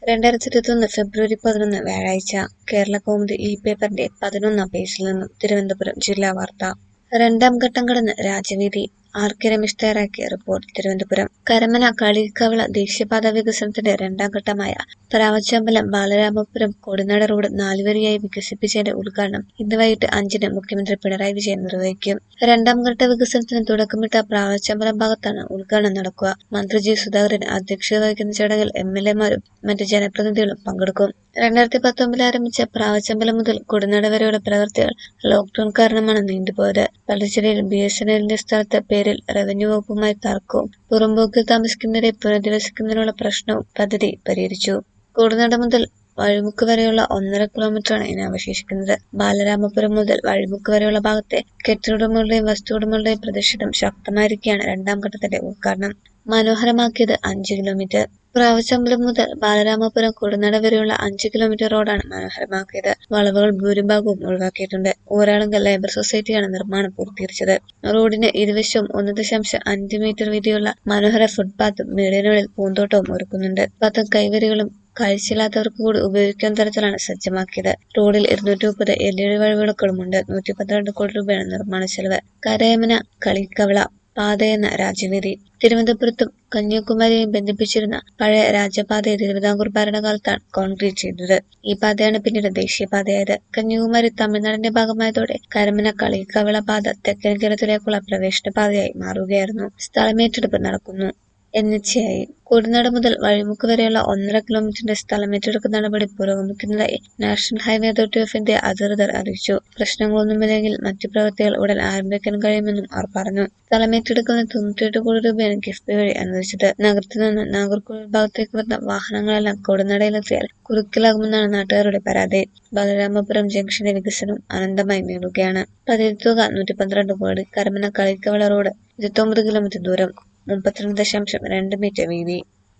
2021 ഫെബ്രുവരി 11 വ്യാഴാഴ്ച കേരളകൗമുദി പേപ്പറിന്റെ 11-ാം പേജിൽ നിന്നും തിരുവനന്തപുരം ജില്ലാ വാർത്ത. രണ്ടാം ഘട്ടം കടന്ന് രാജവീതി. ആർ.കെ. രമേശ് തയ്യാറാക്കിയ റിപ്പോർട്ട്. തിരുവനന്തപുരം. കരമന കളിയിക്കവള ദേശീയപാത വികസനത്തിന്റെ രണ്ടാം ഘട്ടമായ പ്രാവച്ചമ്പലം ബാലരാമപുരം കൊടിനാട് റോഡ് 4 വരിയായി വികസിപ്പിച്ചതിന്റെ ഉദ്ഘാടനം ഇന്ന് വൈകിട്ട് 5-ന് മുഖ്യമന്ത്രി പിണറായി വിജയൻ നിർവഹിക്കും. രണ്ടാം ഘട്ട വികസനത്തിന് തുടക്കമിട്ട പ്രാവച്ചമ്പലം ഭാഗത്താണ് ഉദ്ഘാടനം നടക്കുക. മന്ത്രി ജി. സുധാകരൻ അധ്യക്ഷത വഹിക്കുന്ന ചടങ്ങിൽ എം.എൽ.എമാരും മറ്റ് ജനപ്രതിനിധികളും പങ്കെടുക്കും. 2019 ആരംഭിച്ച പ്രാവച്ചമ്പലം മുതൽ കൊടിനാട് വരെയുള്ള പ്രവൃത്തികൾ ലോക്ഡൌൺ കാരണമാണ് നീണ്ടുപോയത്. പള്ളിച്ചലിൽ BSNLന്റെ സ്ഥലത്ത് പേരിൽ റവന്യൂ വകുപ്പുമായി തർക്കവും പുറമ്പോക്കിൽ താമസിക്കുന്നവരെ പുനരധിവസിക്കുന്നതിനുള്ള പ്രശ്നവും പദ്ധതി പരിഹരിച്ചു. കൊടിനാട് മുതൽ വഴിമുക്ക് വരെയുള്ള 1.5 കിലോമീറ്ററാണ് ഇനി അവശേഷിക്കുന്നത്. ബാലരാമപുരം മുതൽ വഴിമുക്ക് വരെയുള്ള ഭാഗത്തെ കെട്ടിടമുടമകളുടെയും വസ്തുവുടമകളുടെയും പ്രതിഷേധം ശക്തമായിരിക്കെയാണ് രണ്ടാം ഘട്ടത്തിന്റെ ഉദ്ഘാടനം. മനോഹരമാക്കിയത് 5 കിലോമീറ്റർ. പ്രാവച്ചമ്പലം മുതൽ ബാലരാമപുരം കൊടിനാട് വരെയുള്ള 5 കിലോമീറ്റർ റോഡാണ് മനോഹരമാക്കിയത്. വളവുകൾ ഭൂരിഭാഗവും ഒഴിവാക്കിയിട്ടുണ്ട്. ഊരാളുങ്കൽ ലേബർ സൊസൈറ്റിയാണ് നിർമ്മാണം പൂർത്തീകരിച്ചത്. റോഡിന് ഇരുവശവും 1.5 മീറ്റർ വീതിയുള്ള മനോഹര ഫുട്പാത്തും മീഡിയനുള്ളിൽ പൂന്തോട്ടവും ഒരുക്കുന്നുണ്ട്. പത്തും കൈവരികളും കാഴ്ചയില്ലാത്തവർക്ക് കൂടി ഉപയോഗിക്കുന്ന തരത്തിലാണ് സജ്ജമാക്കിയത്. റോഡിൽ 230 LED വഴിവിളക്കുകളുമുണ്ട്. 112 കോടി രൂപയാണ് നിർമ്മാണ ചെലവ്. കരയമന കളിയിക്കവള പാതയെന്ന രാജവീതി. തിരുവനന്തപുരത്തും കന്യാകുമാരിയെയും ബന്ധിപ്പിച്ചിരുന്ന പഴയ രാജപാതയെ തിരുവിതാംകൂർ ഭരണകാലത്താണ് കോൺക്രീറ്റ് ചെയ്തത്. ഈ പാതയാണ് പിന്നീട് ദേശീയപാതയായത്. കന്യാകുമാരി തമിഴ്നാടിന്റെ ഭാഗമായതോടെ കരമന കളിയിക്കവള പാത തെക്കൻ കേരളത്തിലേക്കുള്ള പ്രവേശന പാതയായി മാറുകയായിരുന്നു. സ്ഥലമേറ്റെടുപ്പ് നടക്കുന്നു. NHAI. കൊടിനാട് മുതൽ വഴിമുക്ക് വരെയുള്ള 1.5 കിലോമീറ്ററിന്റെ സ്ഥലമേറ്റെടുപ്പ് നടപടി പുരോഗമിക്കുന്നതായി national highway authority of India അധികൃതർ അറിയിച്ചു. പ്രശ്നങ്ങളൊന്നുമില്ലെങ്കിൽ മറ്റു പ്രവൃത്തികൾ ഉടൻ ആരംഭിക്കാൻ കഴിയുമെന്നും അവർ പറഞ്ഞു. സ്ഥലമേറ്റെടുക്കലിന് 98 കോടി രൂപയാണ് കിഫ്ബി വഴി അനുവദിച്ചത്. നഗരത്തിൽ നിന്ന് നാഗർകോവിൽ ഭാഗത്തേക്ക് വരുന്ന വാഹനങ്ങളെല്ലാം കൊടിനാടയിലെത്തിയാൽ കുരുക്കിലാകുമെന്നാണ് നാട്ടുകാരുടെ പരാതി. ബാലരാമപുരം ജംഗ്ഷന്റെ വികസനവും അനന്തമായി നീളുകയാണ്. പദ്ധതി തുക 112 കോടി. കരമന കളിയിക്കവള റോഡ് 29 കിലോമീറ്റർ ദൂരം, 32.2 മീറ്റർ വീതി.